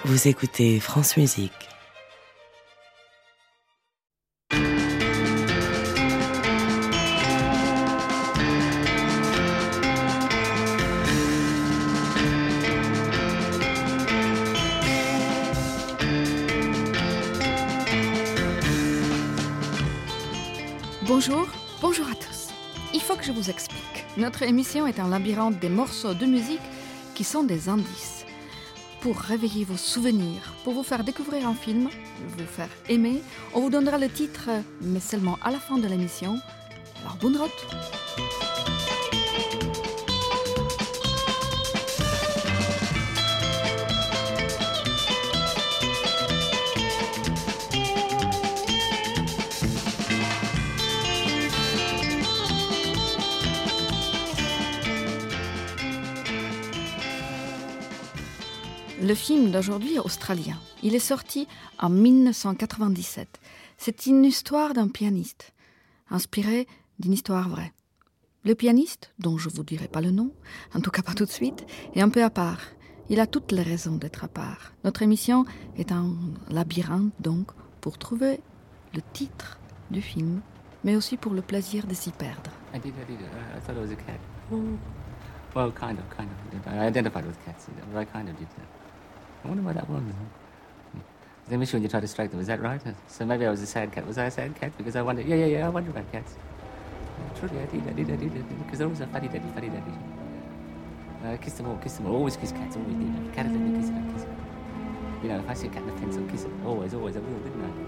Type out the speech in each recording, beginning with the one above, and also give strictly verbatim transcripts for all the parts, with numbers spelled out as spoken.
Vous écoutez France Musique. Bonjour, bonjour à tous. Il faut que je vous explique. Notre émission est un labyrinthe des morceaux de musique qui sont des indices. Pour réveiller vos souvenirs, pour vous faire découvrir un film, vous faire aimer, on vous donnera le titre, mais seulement à la fin de l'émission. Alors bonne route. Le film d'aujourd'hui est australien. Il est sorti en dix-neuf cent quatre-vingt-dix-sept. C'est une histoire d'un pianiste, inspirée d'une histoire vraie. Le pianiste, dont je ne vous dirai pas le nom, en tout cas pas tout de suite, est un peu à part. Il a toutes les raisons d'être à part. Notre émission est un labyrinthe, donc, pour trouver le titre du film, mais aussi pour le plaisir de s'y perdre. I did, I did. Uh, I thought it was a cat. Well, kind of, kind of. I identified with cats, but I kind of did that. I wonder why that was. They miss you when you try to strike them, is that right? So maybe I was a sad cat. Was I a sad cat? Because I wondered, yeah, yeah, yeah, I wonder about cats. Uh, truly, I did, I did, I did, I did. Because they're always a fuddy daddy, fuddy daddy. Uh, kiss them all, kiss them all. Always kiss cats, always did. If a cat, let me kiss it, I kiss it. You know, if I see a cat in the fence, I'll kiss it. Always, always, I will, didn't I?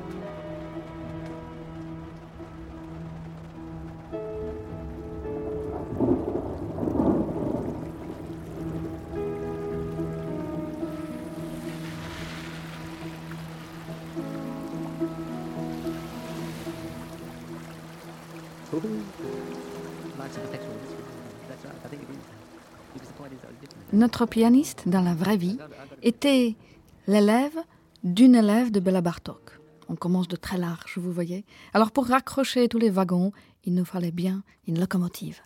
Notre pianiste, dans la vraie vie, était l'élève d'une élève de Béla Bartók. On commence de très large, vous voyez. Alors pour raccrocher tous les wagons, il nous fallait bien une locomotive.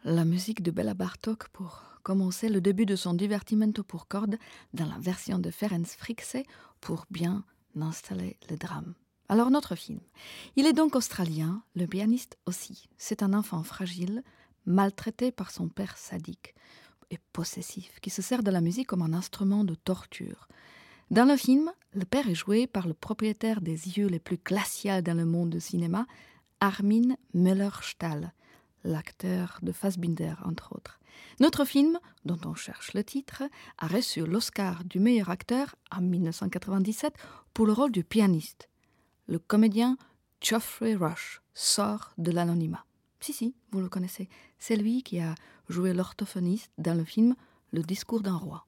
la musique de Béla Bartók pour commencer le début de son divertimento pour cordes dans la version de Ferenc Frixe pour bien installer le drame. Alors notre film, il est donc australien, le pianiste aussi. C'est un enfant fragile, maltraité par son père sadique et possessif, qui se sert de la musique comme un instrument de torture. Dans le film, le père est joué par le propriétaire des yeux les plus glaciaux dans le monde du cinéma, Armin Müller-Stahl, l'acteur de Fassbinder, entre autres. Notre film, dont on cherche le titre, a reçu l'Oscar du meilleur acteur en dix-neuf cent quatre-vingt-dix-sept pour le rôle du pianiste. Le comédien Geoffrey Rush sort de l'anonymat. Si, si, vous le connaissez. C'est lui qui a joué l'orthophoniste dans le film Le discours d'un roi.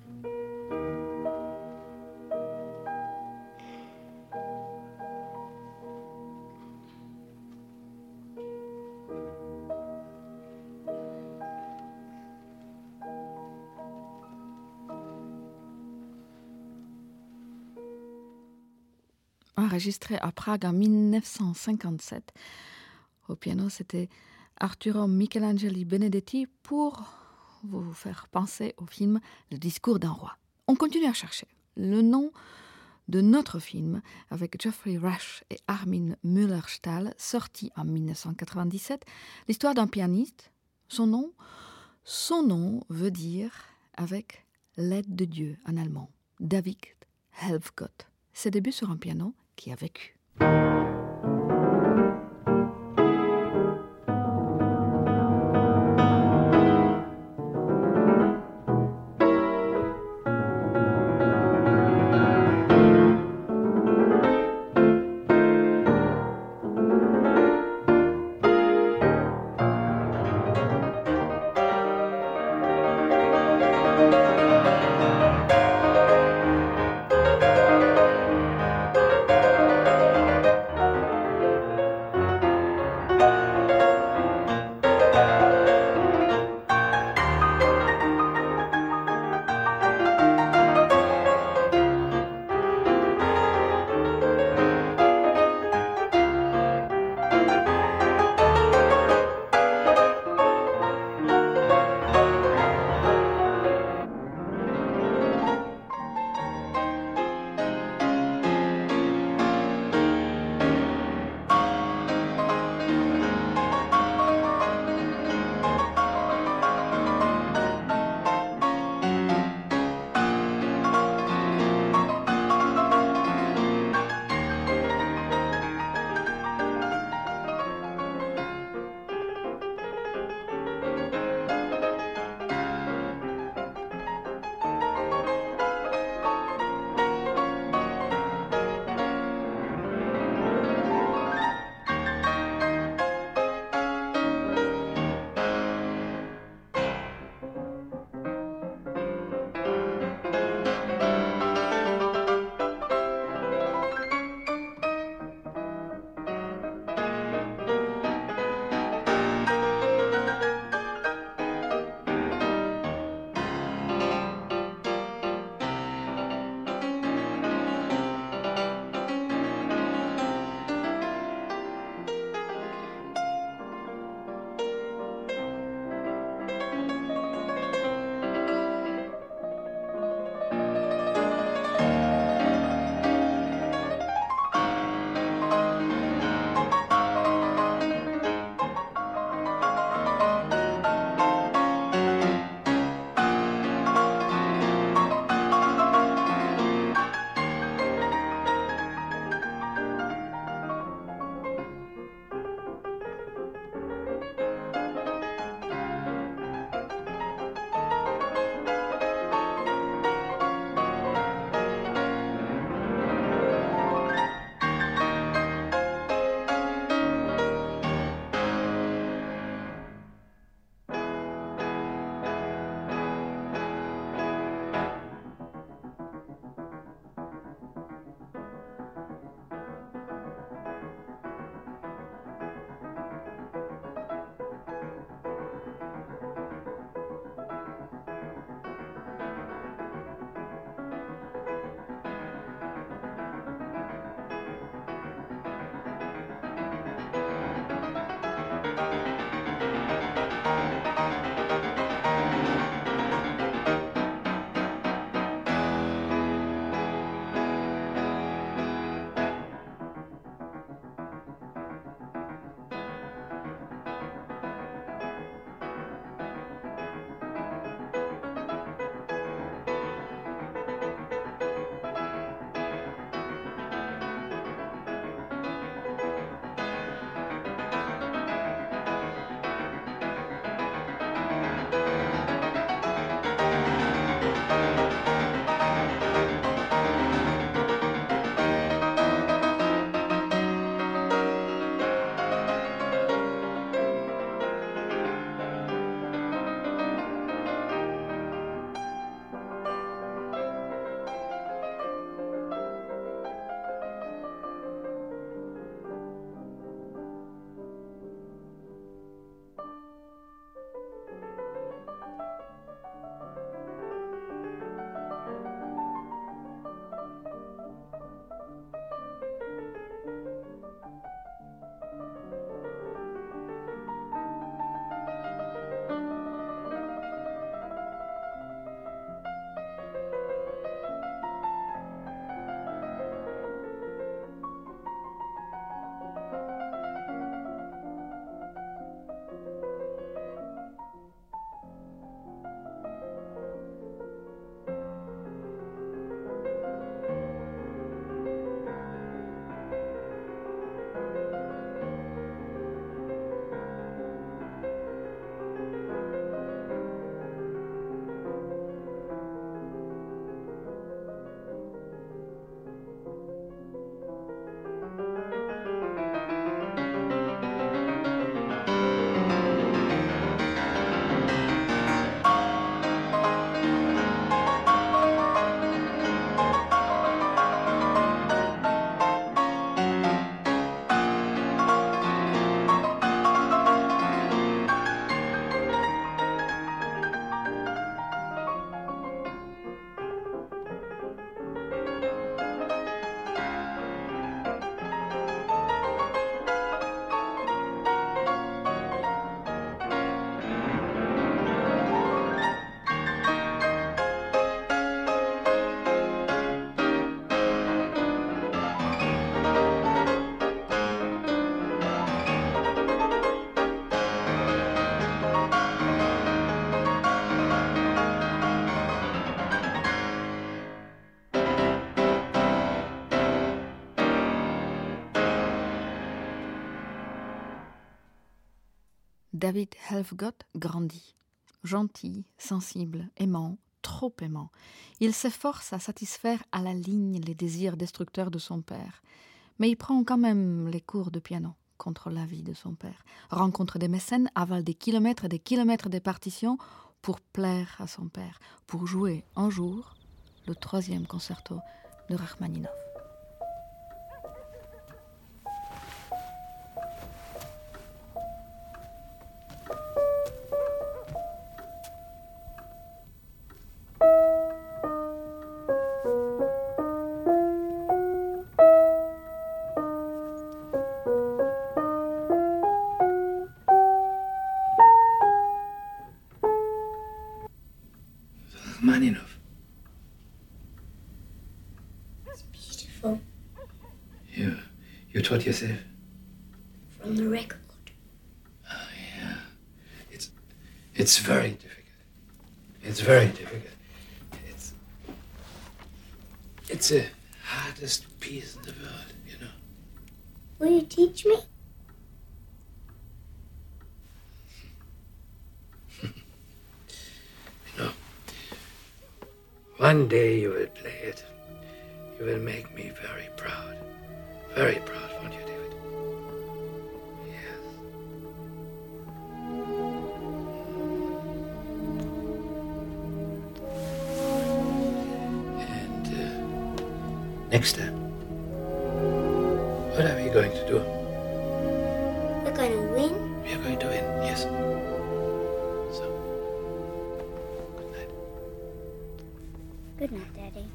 Enregistré à Prague en dix-neuf cent cinquante-sept. Au piano, c'était Arturo Michelangeli Benedetti pour vous faire penser au film Le discours d'un roi. On continue à chercher le nom de notre film avec Geoffrey Rush et Armin Müller-Stahl, sorti en dix-neuf cent quatre-vingt-dix-sept. L'histoire d'un pianiste. Son nom, son nom veut dire avec l'aide de Dieu en allemand. David Helfgott. Ses débuts sur un piano qui a vécu. David Helfgott grandit. Gentil, sensible, aimant, trop aimant. Il s'efforce à satisfaire à la ligne les désirs destructeurs de son père. Mais il prend quand même les cours de piano contre l'avis de son père. Rencontre des mécènes, avale des kilomètres et des kilomètres de partitions pour plaire à son père, pour jouer un jour le troisième concerto de Rachmaninov. Rachmaninoff. It's beautiful. You, you taught yourself? From the record. Oh, yeah. It's, it's very difficult. It's very difficult. It's, it's the hardest piece in the world, you know. Will you teach me? You know, one day you will play it. You will make me very proud. Very proud, won't you, David? Yes. And uh, next time, what are we going to do? We're going to win? We are going to win, yes. So, good night. Good night, Daddy.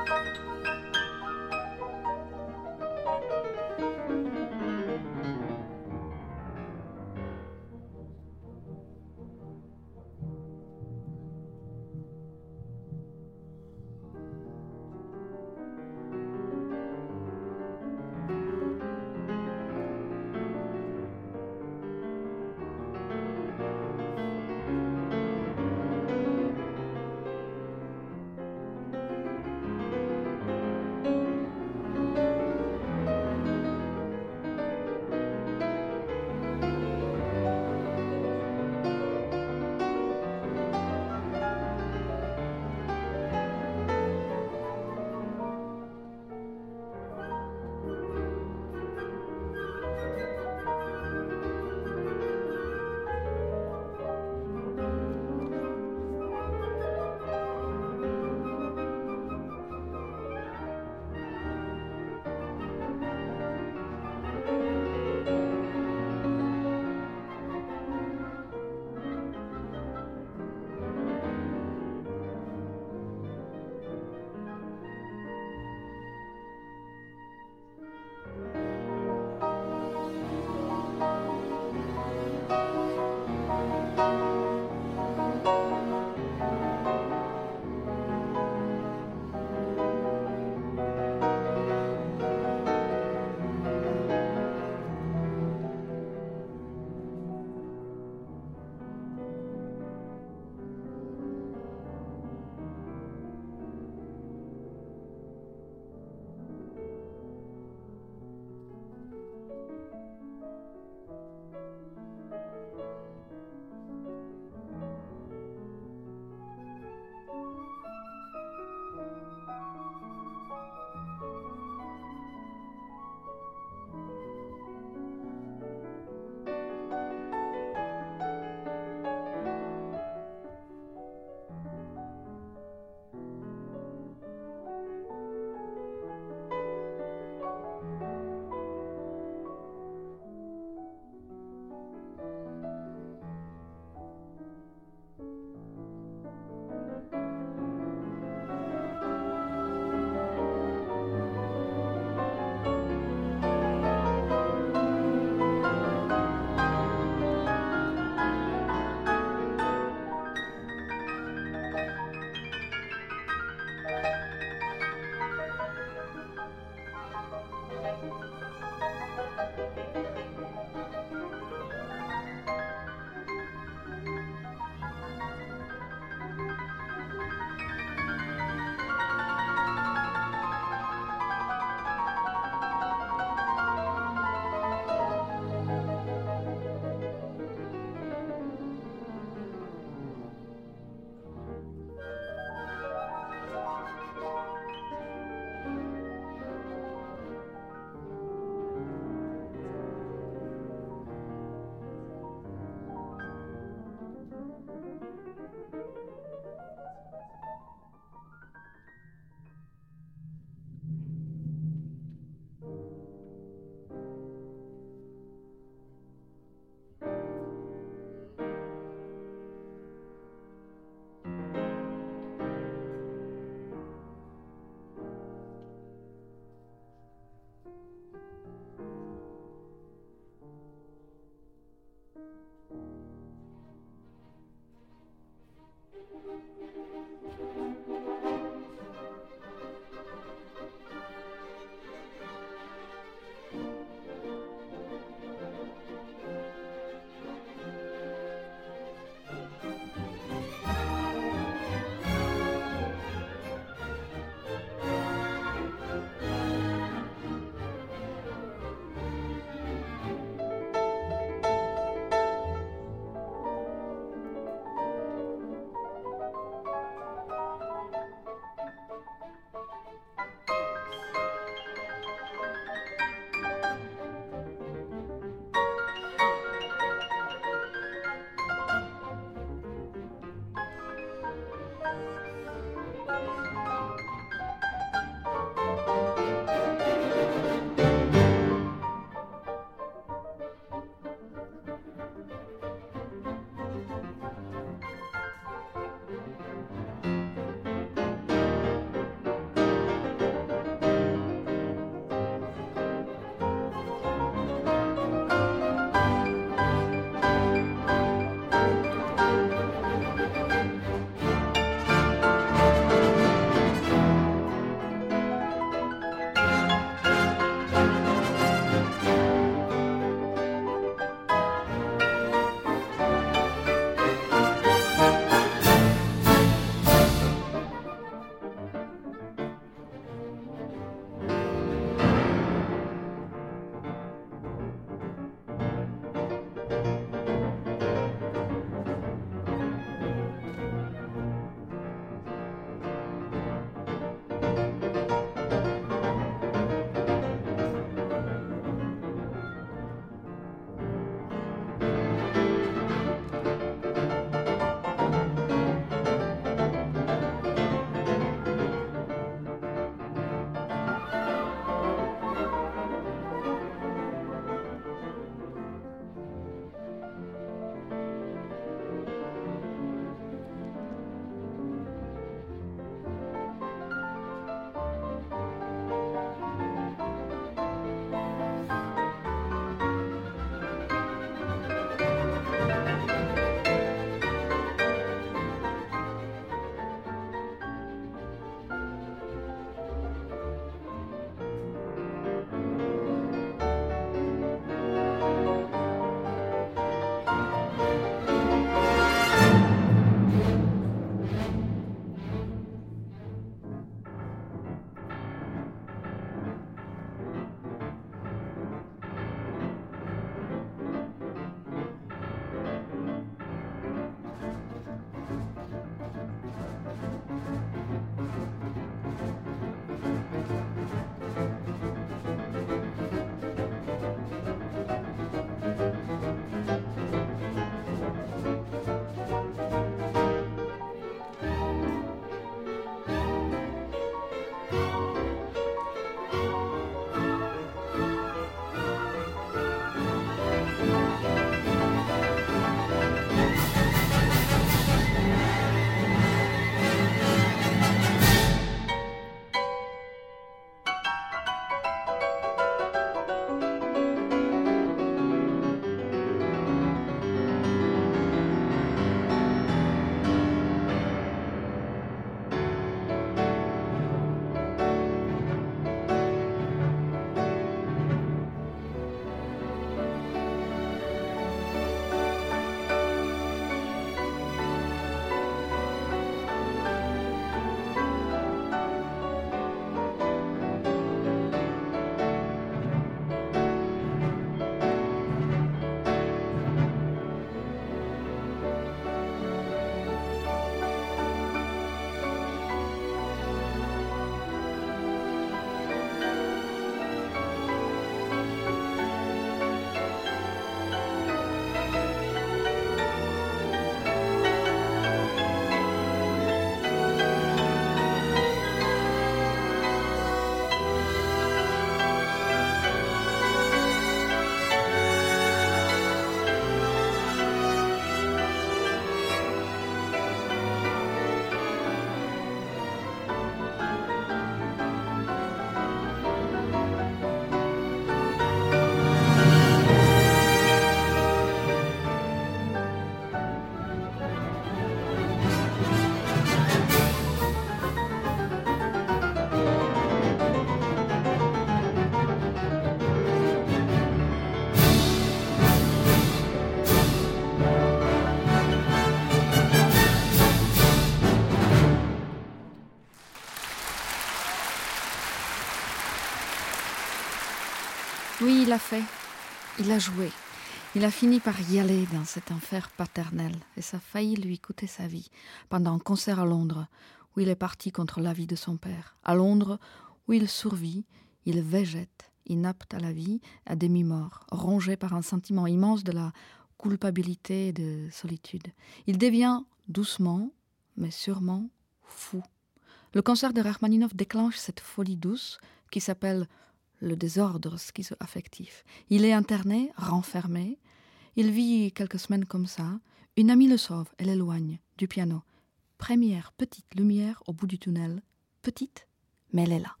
Oui, il a fait. Il a joué. Il a fini par y aller dans cet enfer paternel et ça a failli lui coûter sa vie pendant un concert à Londres où il est parti contre l'avis de son père. À Londres où il survit, il végète, inapte à la vie, à demi-mort, rongé par un sentiment immense de la culpabilité et de solitude. Il devient doucement, mais sûrement, fou. Le concert de Rachmaninov déclenche cette folie douce qui s'appelle le désordre schizoaffectif. Il est interné, renfermé. Il vit quelques semaines comme ça. Une amie le sauve, elle l'éloigne du piano. Première petite lumière au bout du tunnel. Petite, mais elle est là.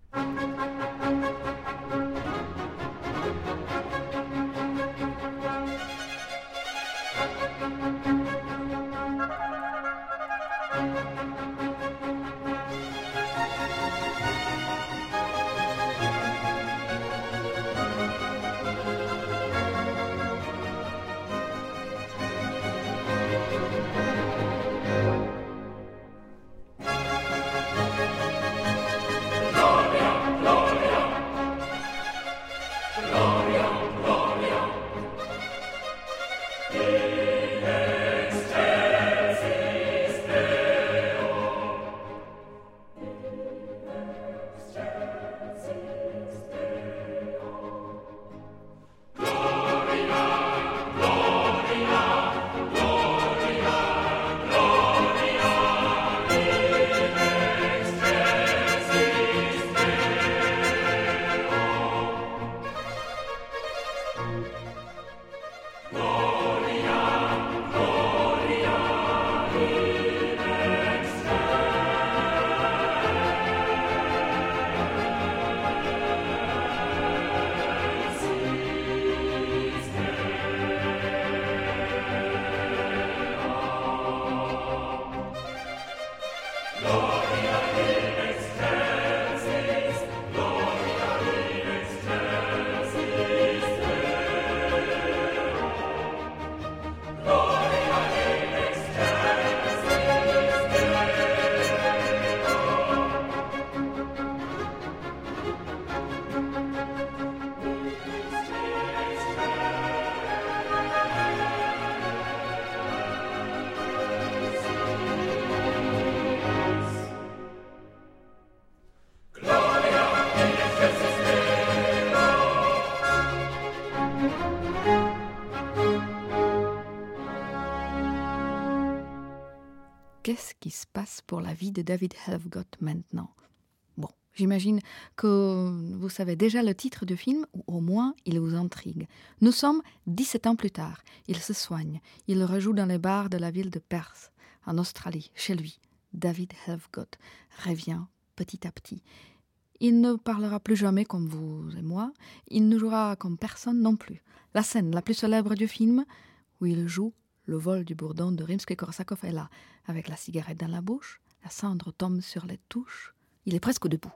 Qu'est-ce qui se passe pour la vie de David Helfgott maintenant ? Bon, j'imagine que vous savez déjà le titre du film, ou au moins il vous intrigue. Nous sommes dix-sept ans plus tard. Il se soigne. Il rejoue dans les bars de la ville de Perth, en Australie, chez lui. David Helfgott revient petit à petit. Il ne parlera plus jamais comme vous et moi. Il ne jouera comme personne non plus. La scène la plus célèbre du film, où il joue le vol du bourdon de Rimsky-Korsakov est là, avec la cigarette dans la bouche, la cendre tombe sur les touches, il est presque debout.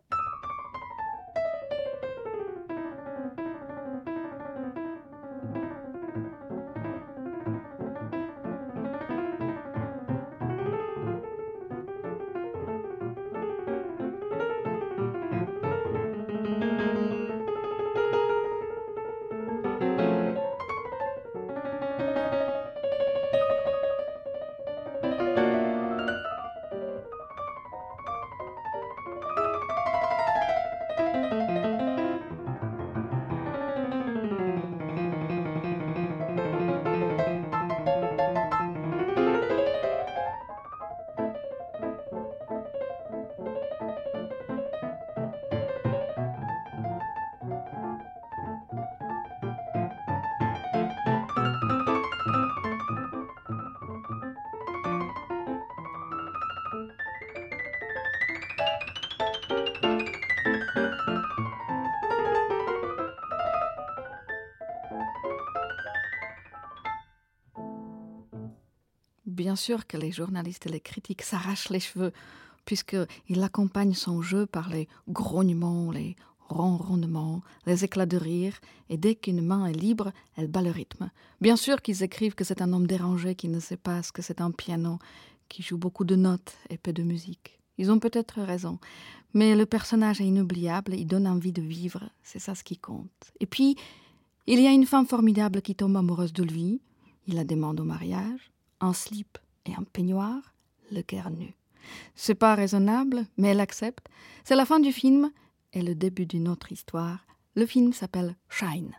Bien sûr que les journalistes et les critiques s'arrachent les cheveux, puisqu'il accompagne son jeu par les grognements, les ronronnements, les éclats de rire, et dès qu'une main est libre, elle bat le rythme. Bien sûr qu'ils écrivent que c'est un homme dérangé qui ne sait pas ce que c'est un piano, qui joue beaucoup de notes et peu de musique. Ils ont peut-être raison, mais le personnage est inoubliable, il donne envie de vivre, c'est ça ce qui compte. Et puis, Il y a une femme formidable qui tombe amoureuse de lui. Il la demande au mariage, un slip et un peignoir, le cœur nu. C'est pas raisonnable, mais elle accepte. C'est la fin du film et le début d'une autre histoire. Le film s'appelle Shine.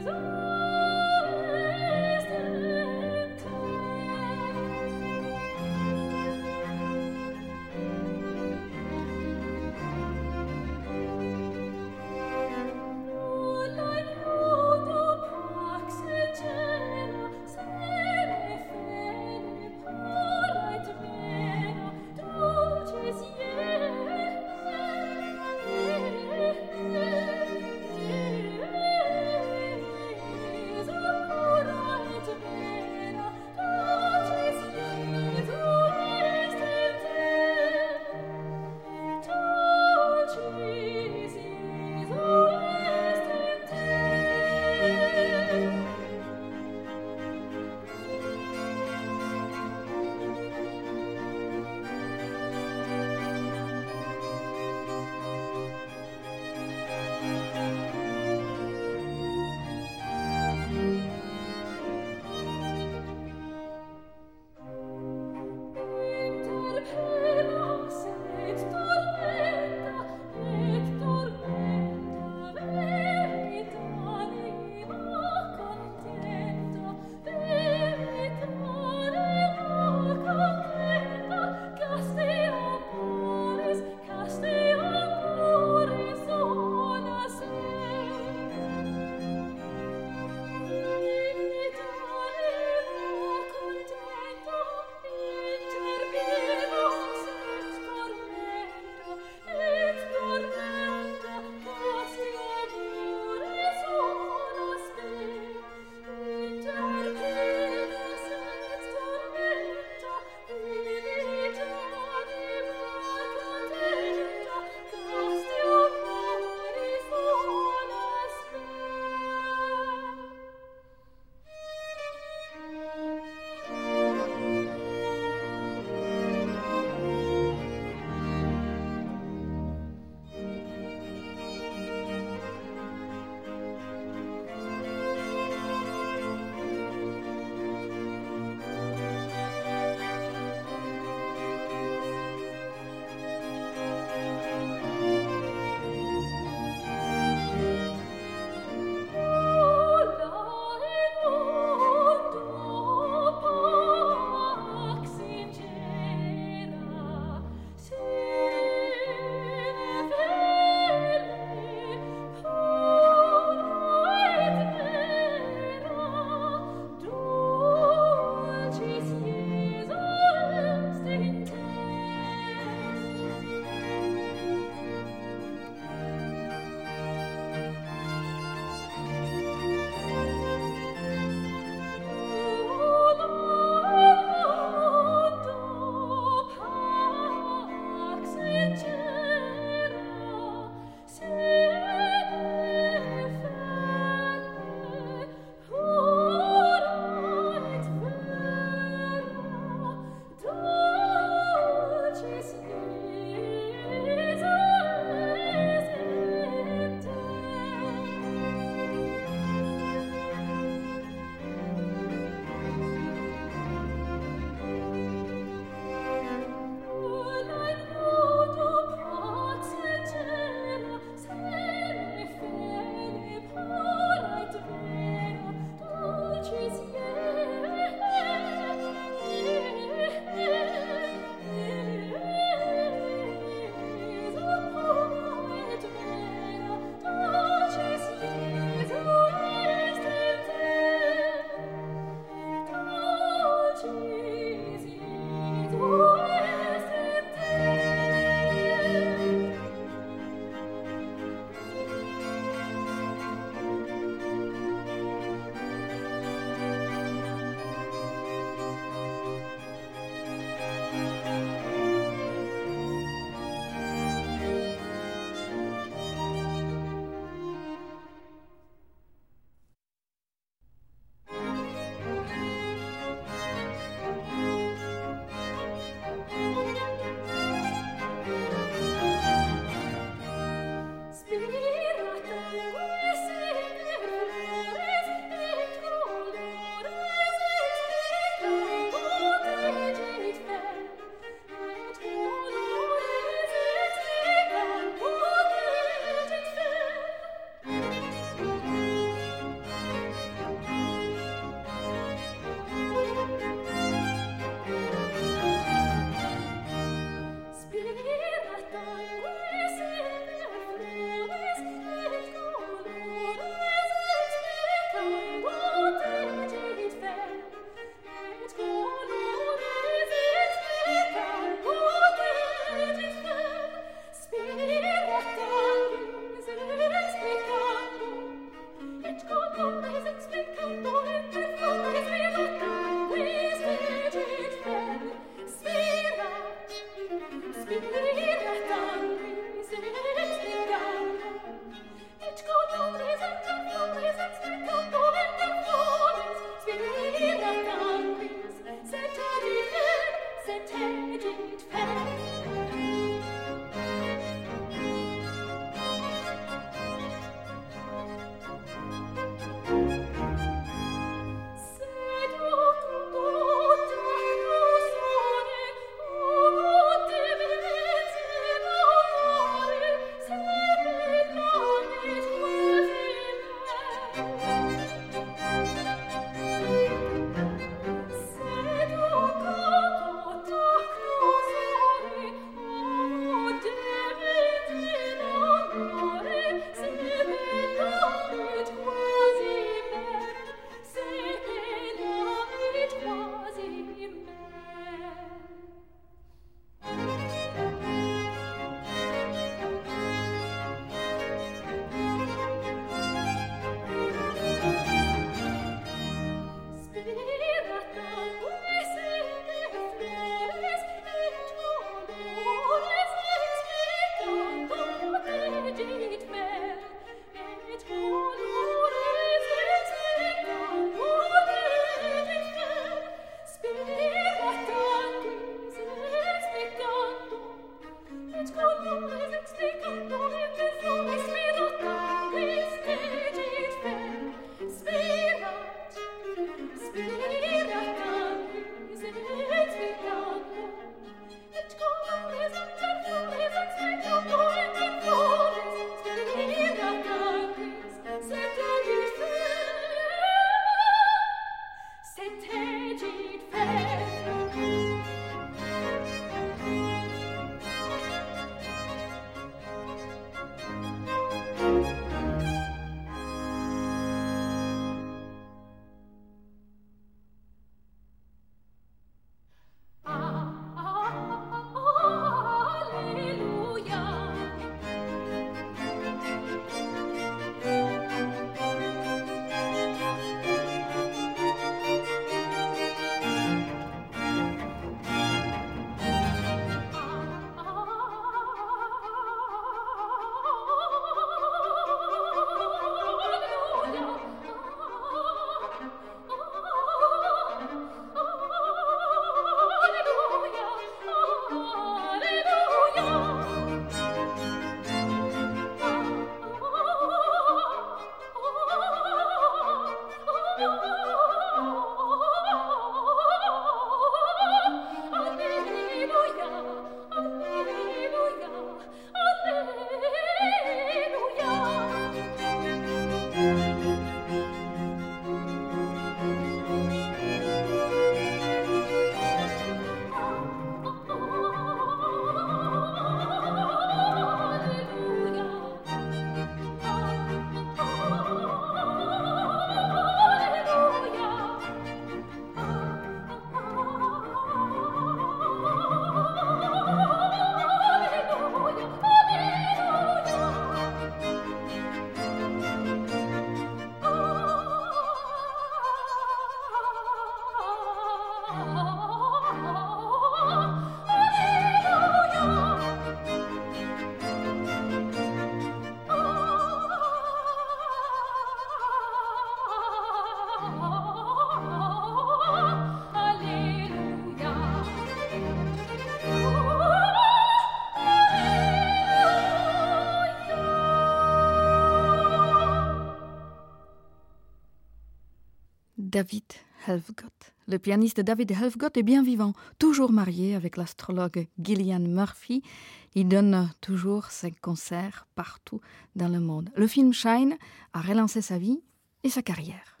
David Helfgott. Le pianiste David Helfgott est bien vivant, toujours marié avec l'astrologue Gillian Murphy. Il donne toujours ses concerts partout dans le monde. Le film Shine a relancé sa vie et sa carrière.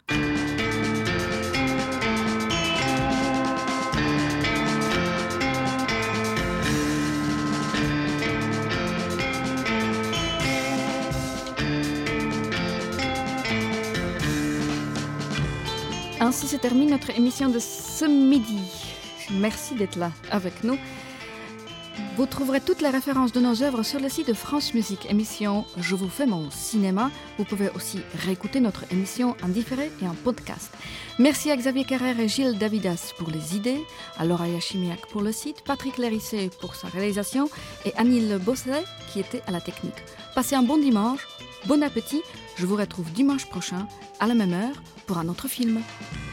Ainsi se termine notre émission de ce midi. Merci d'être là avec nous. Vous trouverez toutes les références de nos œuvres sur le site de France Musique, émission Je vous fais mon cinéma. Vous pouvez aussi réécouter notre émission en différé et en podcast. Merci à Xavier Carrère et Gilles Davidas pour les idées, à Laura Yachimiak pour le site, Patrick Lérissé pour sa réalisation et Anil Bosset qui était à la technique. Passez un bon dimanche, bon appétit. Je vous retrouve dimanche prochain à la même heure pour un autre film.